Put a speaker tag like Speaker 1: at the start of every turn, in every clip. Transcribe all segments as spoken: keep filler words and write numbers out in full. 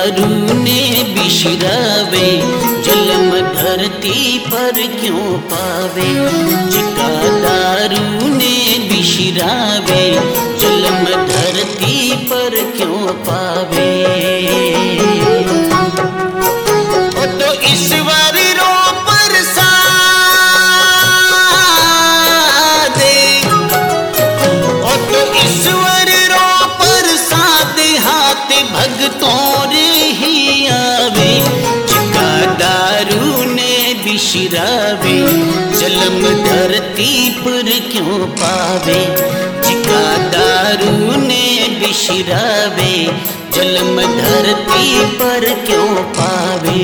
Speaker 1: दारू ने बिशरावे, जलम धरती पर क्यों पावे। जिका दारू ने बिशरावे, जलम धरती पर क्यों पावे। ओ तो ईश्वर रो परसा दे, ओ तो ईश्वर रो परसा दे, हाथ भगतों रे ही आवे। जिका दारू ने बिशरावे, जलम धरती पर क्यों पावे। जिका दारू ने बिशरावे, जलम धरती पर क्यों पावे।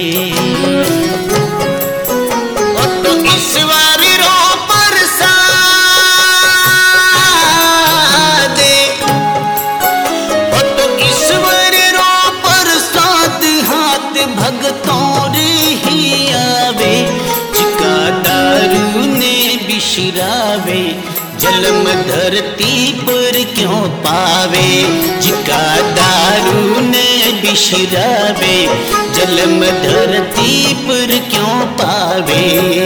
Speaker 1: ओ तो ईश्वर रो परसा दे, ओ तो ईश्वर रो परसा दे, हाथ भगतों रे ही आवे। जिका दारू ने बिशरावे, जलम धरती पर क्यों पावे। जिका दारू ने बिशरावे, जलम धरती पर क्यों पावे।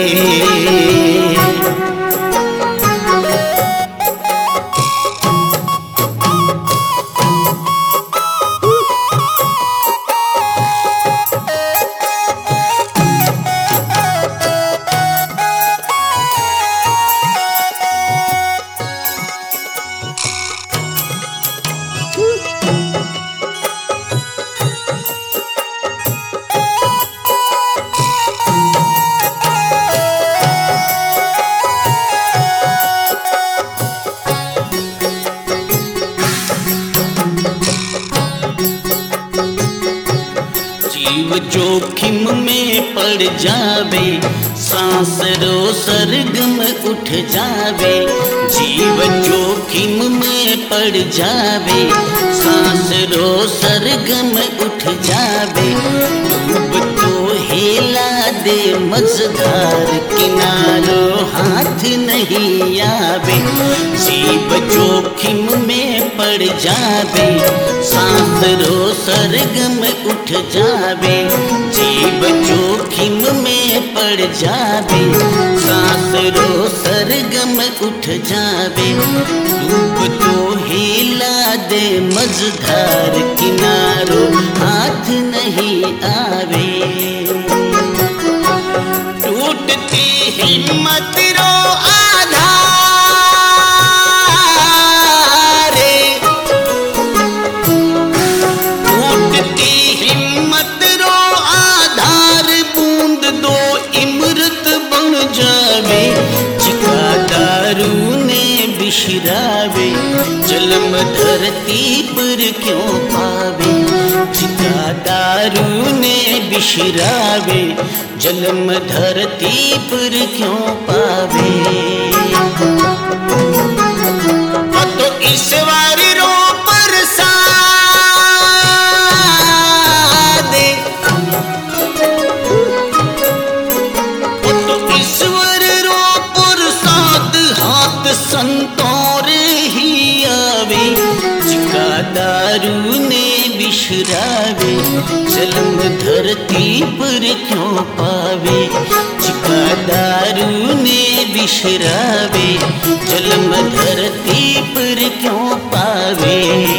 Speaker 1: जीव जोखिम में पड़ जावे, सांस रो सरगम उठ जावे। जीव जोखिम में पड़ जावे, सांस रो सरगम उठ जावे। डूब तो हेला दे मझधार, किनारो हाथ नहीं आवे। जीव जोखिम में पड़ जावे, सांस रो सरगम उठ जावे। जीव जोखिम में पड़ जावे, सांस रो सरगम उठ जावे। डूब तो हिला दे मझधार, किनारो हाथ नहीं आवे। टूटती हिम्मत रो आधार, टूटती हिम्मत रो आधार, बूंद दो इमरत बन जावे। जिका दारू ने बिशरावे, जलम धरती पर क्यों पावे। जिका दारू ने बिशरावे, जलम धरती पर क्यों पावे। तो ईश्वर रो परसा दे, तो ईश्वर रो प्रसाद, हाथ संतों रे ही आवे। जिका दारू ने बिशरावे, जलम धरती पर क्यों पावे। जिका दारू ने बिशरावे, जलम धरती पर क्यों पावे।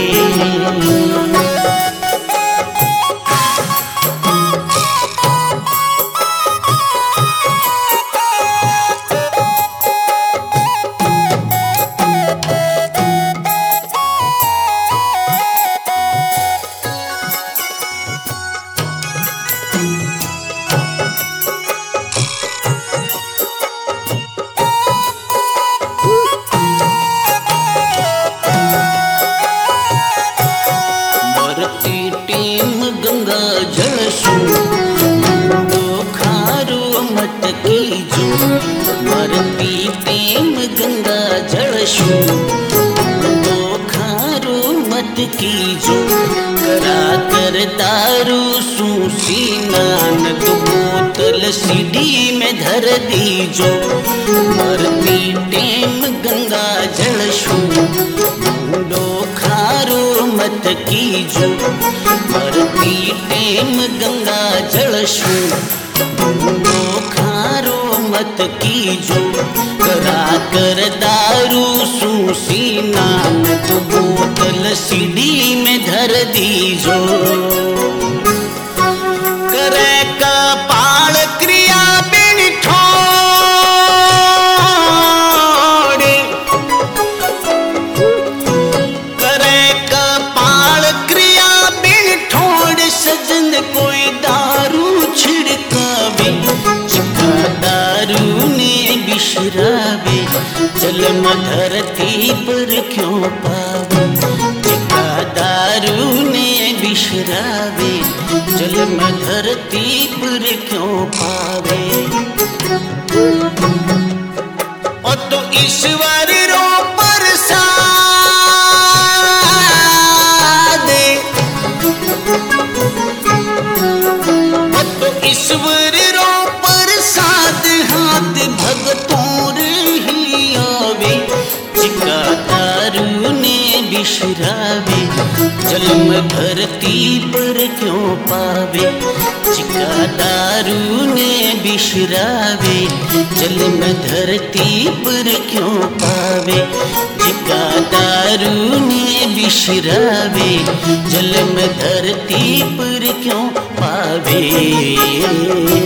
Speaker 1: मरती प्रेम गंगा जल शू, दो खारो मत कीजो। करा कर दारू सूसी नान, दो बोतल सीढ़ी में धर दीजो। मरती प्रेम गंगा जल शू, दो खारो मत कीजो। मरती ઈ ટેમ ગંગા જળ શું ઢૂંઢો ખારો મત કીજો કરા કર दारू सूसी नाम तो बोतल सीढ़ी में धर दीजो करे कपाल क्रिया बिन ठोड़े करे कपाल क्रिया बिन ठोड़े सजन कोई दारू छिड़कावे चिका दारू ने बिशरावे जल में धरती पर क्यों पावे चिका दारू ने बिशरावे जल में धरती पर क्यों पावे और तो ईश्वर रो प्रसाद और तो ईश्वर रो प्रसाद हाथ भगतों चिका दारू ने बिशरावे जल में धरती पर क्यों पावे चिका दारू ने बिशरावे जल में धरती पर क्यों पावे चिका दारू ने बिशरावे जल में धरती पर क्यों पावे।